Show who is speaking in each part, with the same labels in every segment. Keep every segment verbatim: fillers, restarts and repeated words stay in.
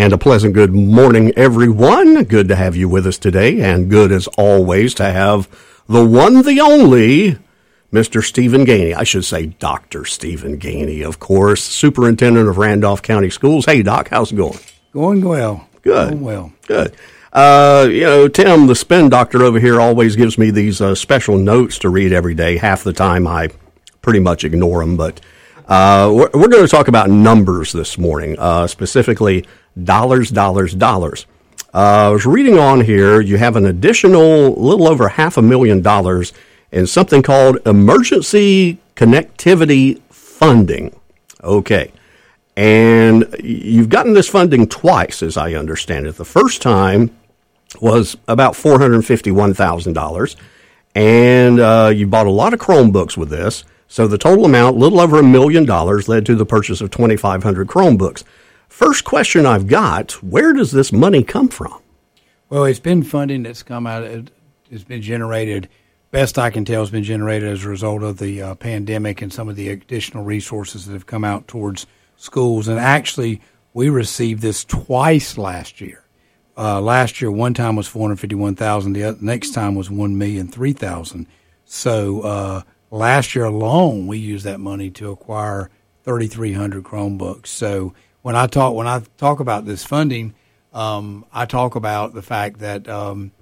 Speaker 1: And a pleasant good morning, everyone. Good to have you with us today, and good as always to have the one, the only, Mister Stephen Gainey. I should say Doctor Stephen Gainey, of course, Superintendent of Randolph County Schools. Hey, Doc, how's it going?
Speaker 2: Going well.
Speaker 1: Good.
Speaker 2: Going well.
Speaker 1: Good. Uh, you know, Tim, the spin doctor over here, always gives me these uh, special notes to read every day. Half the time I pretty much ignore them, but uh, we're, we're going to talk about numbers this morning, uh, specifically dollars, dollars, dollars. Uh, I was reading on here, you have an additional little over half a million dollars in something called emergency connectivity funding. Okay. And you've gotten this funding twice, as I understand it. The first time was about four hundred fifty-one thousand dollars, and uh, you bought a lot of Chromebooks with this. So the total amount, a little over a million dollars, led to the purchase of twenty-five hundred Chromebooks. First question I've got, where does this money come from?
Speaker 2: Well, it's been funding that's come out. It's been generated, best I can tell, it's been generated as a result of the uh, pandemic and some of the additional resources that have come out towards schools. And actually, we received this twice last year. Uh, last year, one time was four hundred fifty-one thousand dollars. The next time was one million three thousand dollars. So uh, last year alone, we used that money to acquire thirty-three hundred Chromebooks. So when I talk when I talk about this funding, um, I talk about the fact that um,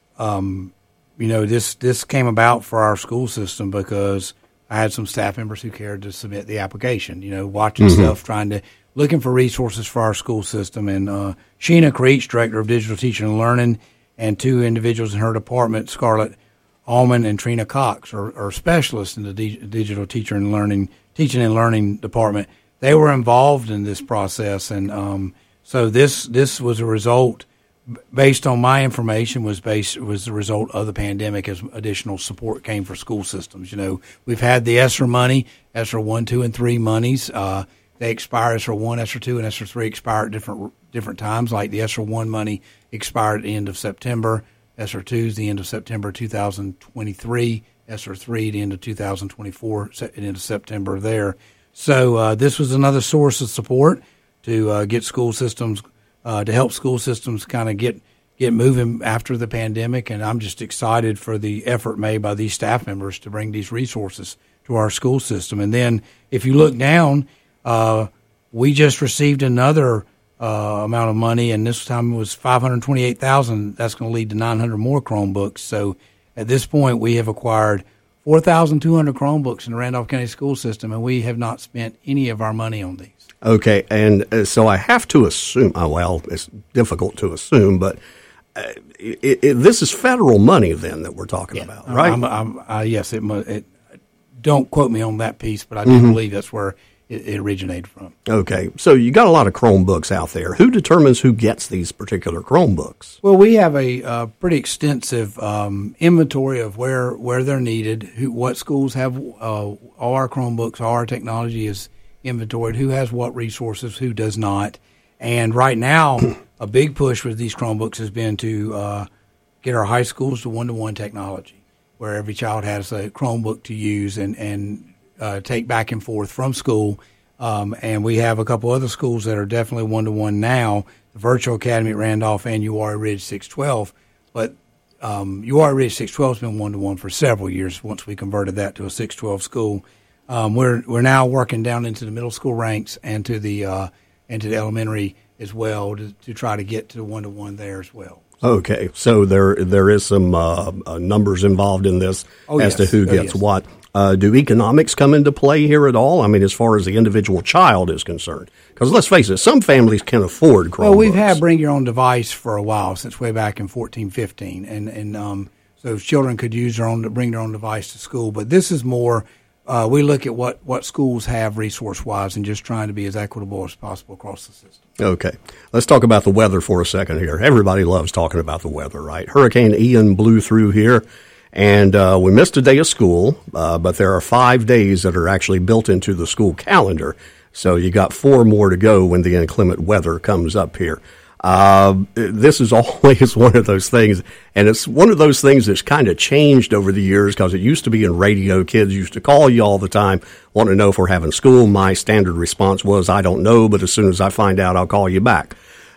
Speaker 2: um, you know this this came about for our school system because I had some staff members who cared to submit the application. You know, watching mm-hmm. stuff, trying to looking for resources for our school system. And uh, Sheena Creech, Director of Digital Teaching and Learning, and two individuals in her department, Scarlett Allman and Trina Cox, are, are specialists in the D- digital teacher and learning, teaching and learning department. They were involved in this process, and um, so this this was a result, based on my information, was based was the result of the pandemic as additional support came for school systems. You know, we've had the ESSER money, ESSER one, two, and three monies. Uh, they expire ESSER one, ESSER two, and ESSER three expire at different different times. Like the ESSER one money expired at the end of September. ESSER two is the end of September two thousand twenty-three. ESSER three, the end of two thousand twenty-four, at the end of September there. So uh, this was another source of support to uh, get school systems, uh, to help school systems kind of get, get moving after the pandemic. And I'm just excited for the effort made by these staff members to bring these resources to our school system. And then if you look down, uh, we just received another uh, amount of money, and this time it was five hundred twenty-eight thousand dollars. That's going to lead to nine hundred more Chromebooks. So at this point, we have acquired four thousand two hundred Chromebooks in the Randolph County school system, and we have not spent any of our money on these.
Speaker 1: Okay, and uh, so I have to assume, oh, well, it's difficult to assume, but uh, it, it, this is federal money then that we're talking
Speaker 2: yeah.
Speaker 1: about, right?
Speaker 2: I'm, I'm, uh, yes, it, it, don't quote me on that piece, but I do mm-hmm. believe that's where it, it originated from. Okay, so you got a lot of Chromebooks out there. Who determines who gets these particular Chromebooks? Well, we have a uh, pretty extensive um, inventory of where, where they're needed, who, what schools have uh, all our Chromebooks, all our technology is inventoried, who has what resources, who does not. And right now, a big push with these Chromebooks has been to uh, get our high schools to one-to-one technology, where every child has a Chromebook to use and, and uh, take back and forth from school. Um, and we have a couple other schools that are definitely one-to-one now, the Virtual Academy at Randolph and U R Ridge six twelve. But um, U R Ridge six twelve has been one-to-one for several years once we converted that to a six twelve school. Um, we're we're now working down into the middle school ranks and to the uh, and to the elementary as well to, to try to get to one to one there as well.
Speaker 1: Okay, so there there is some uh, uh, numbers involved in this
Speaker 2: oh,
Speaker 1: as
Speaker 2: yes.
Speaker 1: to who
Speaker 2: oh,
Speaker 1: gets
Speaker 2: yes.
Speaker 1: what. Uh, do economics come into play here at all? I mean, as far as the individual child is concerned, because let's face it, some families can afford Chromebooks.
Speaker 2: Well, we've had bring your own device for a while, since way back in fourteen, fifteen, and and um, so children could use their own bring their own device to school. But this is more. Uh, we look at what, what schools have resource-wise and just trying to be as equitable as possible across the system.
Speaker 1: Okay. Let's talk about the weather for a second here. Everybody loves talking about the weather, right? Hurricane Ian blew through here, and uh, we missed a day of school, uh, but there are five days that are actually built into the school calendar. So you got four more to go when the inclement weather comes up here. Uh, this is always one of those things, and it's one of those things that's kind of changed over the years because it used to be in radio. Kids used to call you all the time, want to know if we're having school. My standard response was, I don't know, but as soon as I find out, I'll call you back.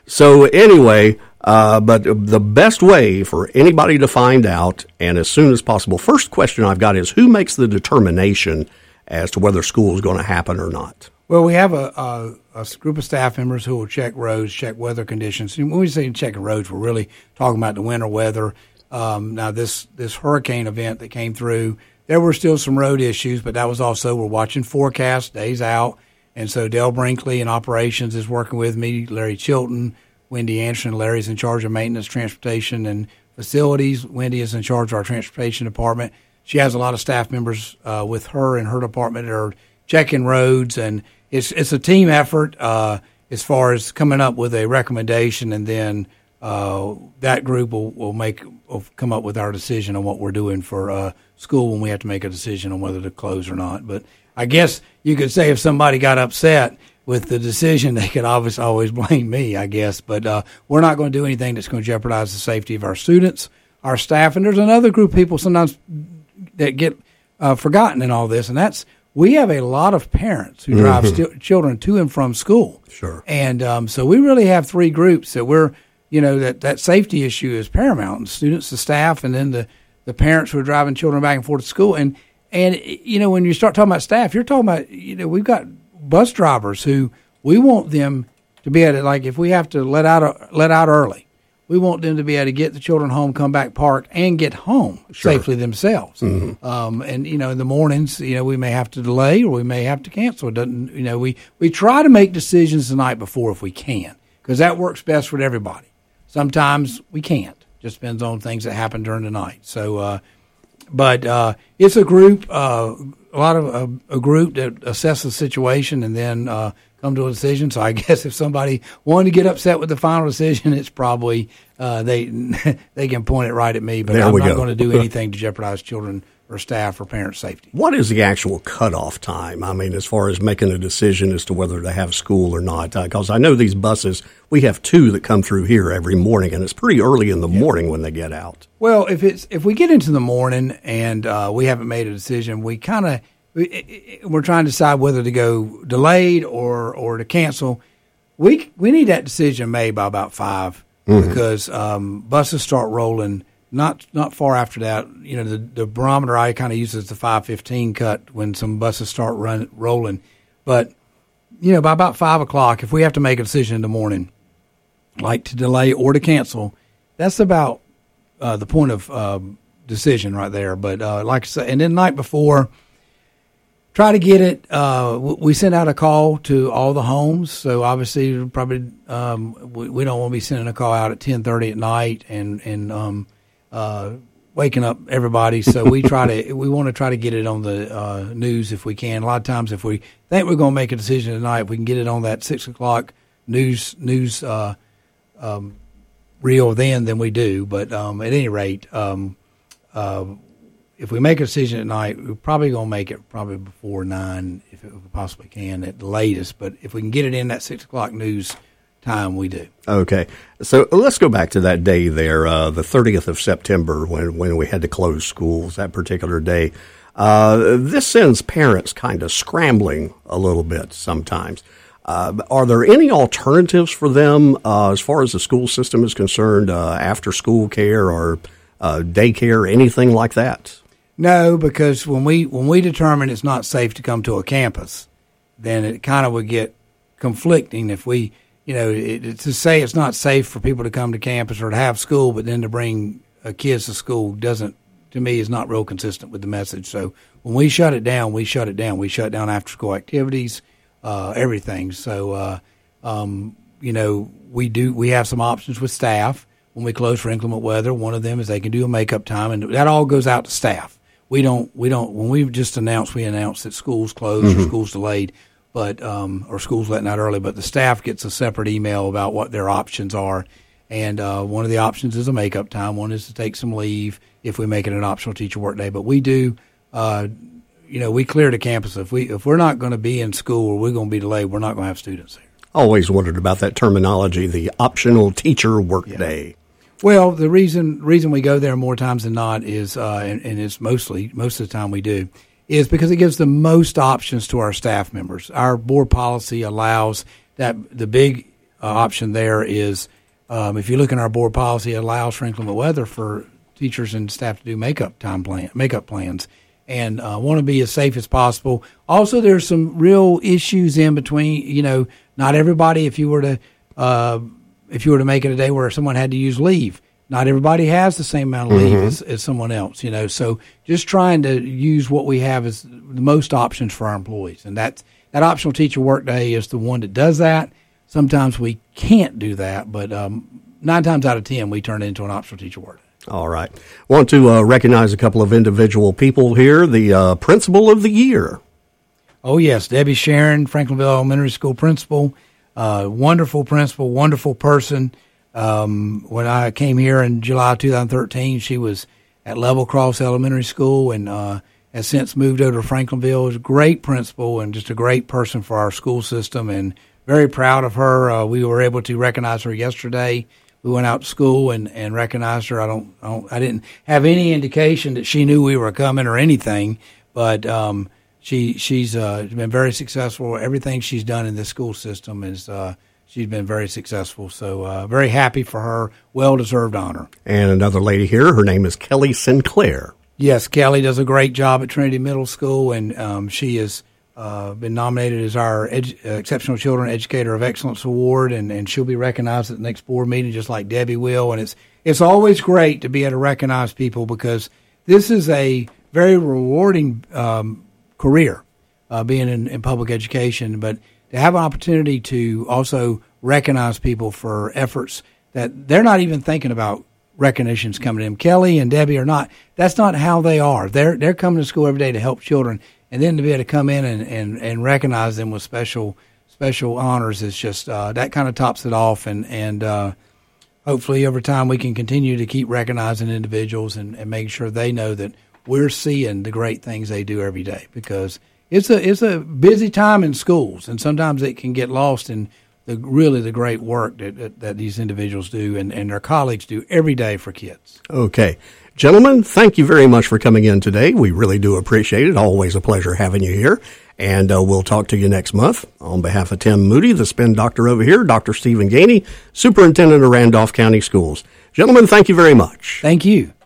Speaker 1: So anyway, uh, but the best way for anybody to find out, and as soon as possible, first question I've got is, who makes the determination as to whether school is going to happen or not?
Speaker 2: Well, we have a, a, a group of staff members who will check roads, check weather conditions. And when we say checking roads, we're really talking about the winter weather. Um, now, this, this hurricane event that came through, there were still some road issues, but that was also, we're watching forecasts, days out. And so Dale Brinkley in operations is working with me, Larry Chilton, Wendy Anderson. Larry's in charge of maintenance, transportation, and facilities. Wendy is in charge of our transportation department. She has a lot of staff members uh, with her in her department that are checking roads, and it's it's a team effort uh, as far as coming up with a recommendation, and then uh, that group will, will make will come up with our decision on what we're doing for uh, school when we have to make a decision on whether to close or not. But I guess you could say if somebody got upset with the decision, they could obviously always blame me, I guess. But uh, we're not going to do anything that's going to jeopardize the safety of our students, our staff, and there's another group of people sometimes that get uh, forgotten in all this, and that's we have a lot of parents who drive mm-hmm. st- children to and from school.
Speaker 1: Sure.
Speaker 2: And um, so we really have three groups that we're, you know, that, that safety issue is paramount. And students, the staff, and then the, the parents who are driving children back and forth to school. And, and, you know, when you start talking about staff, you're talking about, you know, we've got bus drivers who we want them to be able to, like, if we have to let out, let out early, we want them to be able to get the children home, come back, park, and get home sure. safely themselves. Mm-hmm. Um, and, you know, in the mornings, you know, we may have to delay or we may have to cancel. It doesn't, you know, we, we try to make decisions the night before if we can, because that works best for everybody. Sometimes we can't. Just depends on things that happen during the night. So, uh, but uh, it's a group, uh, a lot of uh, a group that assesses the situation and then uh, come to a decision. So I guess if somebody wanted to get upset with the final decision, it's probably uh, they they can point it right at me. But
Speaker 1: there
Speaker 2: I'm not
Speaker 1: go.
Speaker 2: going to do anything to jeopardize children or staff or parent safety.
Speaker 1: What is the actual cutoff time? I mean, as far as making a decision as to whether to have school or not, because uh, I know these buses, we have two that come through here every morning, and it's pretty early in the yeah. morning when they get out.
Speaker 2: Well, if it's if we get into the morning and uh, we haven't made a decision, we kind of we, we're trying to decide whether to go delayed or or to cancel. We we need that decision made by about five mm-hmm. because um, buses start rolling. Not not far after that, you know, the, the barometer I kind of uses the five fifteen cut when some buses start run, rolling. But, you know, by about five o'clock, if we have to make a decision in the morning, like to delay or to cancel, that's about uh, the point of uh, decision right there. But uh, like I said, and then the night before, try to get it. Uh, we send out a call to all the homes. So obviously, probably um, we, we don't want to be sending a call out at ten thirty at night and, and um, Uh, waking up everybody, so we try to we want to try to get it on the uh, news if we can. A lot of times, if we think we're going to make a decision tonight, if we can get it on that six o'clock news news uh, um, reel, then then we do. But um, at any rate, um, uh, if we make a decision at night, we're probably going to make it probably before nine, if, it, if we possibly can, at the latest. But if we can get it in that six o'clock news time, we do.
Speaker 1: Okay. So let's go back to that day there, uh, the thirtieth of September, when, when we had to close schools that particular day. Uh, this sends parents kind of scrambling a little bit sometimes. Uh, are there any alternatives for them uh, as far as the school system is concerned, uh, after school care or uh, daycare, anything like that?
Speaker 2: No, because when we when we determine it's not safe to come to a campus, then it kind of would get conflicting if we You know, it, it, to say it's not safe for people to come to campus or to have school, but then to bring uh, kids to school doesn't, to me, is not real consistent with the message. So when we shut it down, we shut it down. We shut down after-school activities, uh, everything. So, uh, um, you know, we do. We have some options with staff when we close for inclement weather. One of them is they can do a makeup time, and that all goes out to staff. We don't. We don't. When we just announced, we announced that schools closed mm-hmm. or schools delayed. But um, or schools letting out early, but the staff gets a separate email about what their options are, and uh, one of the options is a makeup time. One is to take some leave if we make it an optional teacher work day. But we do, uh, you know, we clear the campus if we if we're not going to be in school or we're going to be delayed, we're not going to have students there.
Speaker 1: Always wondered about that terminology, the optional teacher work yeah. day.
Speaker 2: Well, the reason reason we go there more times than not is, uh, and, and it's mostly most of the time we do. is because it gives the most options to our staff members. Our board policy allows that the big uh, option there is um, if you look in our board policy, it allows for inclement weather for teachers and staff to do makeup time plan, makeup plans, and uh, want to be as safe as possible. Also, there's some real issues in between. You know, not everybody. If you were to uh, if you were to make it a day where someone had to use leave, not everybody has the same amount of leave mm-hmm. as, as someone else. You know, so just trying to use what we have as the most options for our employees, and that's that optional teacher workday is the one that does that. Sometimes we can't do that, but um, nine times out of ten, we turn it into an optional teacher workday.
Speaker 1: All right. Want to uh, recognize a couple of individual people here. The uh, principal of the year.
Speaker 2: Oh, yes. Debbie Sharon, Franklinville Elementary School principal. Uh, wonderful principal, wonderful person. Um, when I came here in July twenty thirteen, she was at Level Cross Elementary School and uh, has since moved over to Franklinville. Is a great principal and just a great person for our school system, and very proud of her. Uh, we were able to recognize her yesterday. We went out to school and, and recognized her. I don't, I don't, I didn't have any indication that she knew we were coming or anything, but um, she she's uh, been very successful. Everything she's done in this school system is uh, she's been very successful. So uh, very happy for her. Well deserved honor.
Speaker 1: And another lady here. Her name is Kelly Sinclair.
Speaker 2: Yes, Kelly does a great job at Trinity Middle School, and um, she has uh, been nominated as our edu- uh, Exceptional Children Educator of Excellence Award, and, and she'll be recognized at the next board meeting, just like Debbie will. And it's it's always great to be able to recognize people because this is a very rewarding um, career, uh, being in, in public education. But to have an opportunity to also recognize people for efforts that they're not even thinking about recognitions coming to them. Kelly and Debbie are not, that's not how they are. They're they're coming to school every day to help children, and then to be able to come in and, and, and recognize them with special special honors is just, uh, that kind of tops it off, and, and uh, hopefully over time we can continue to keep recognizing individuals and, and making sure they know that we're seeing the great things they do every day, because it's a it's a busy time in schools, and sometimes it can get lost in the really the great work that, that, that these individuals do and, and their colleagues do every day for kids.
Speaker 1: Okay. Gentlemen, thank you very much for coming in today. We really do appreciate it. Always a pleasure having you here. And uh, we'll talk to you next month. On behalf of Tim Moody, the spin doctor over here, Doctor Stephen Gainey, Superintendent of Randolph County Schools. Gentlemen, thank you very much.
Speaker 2: Thank you.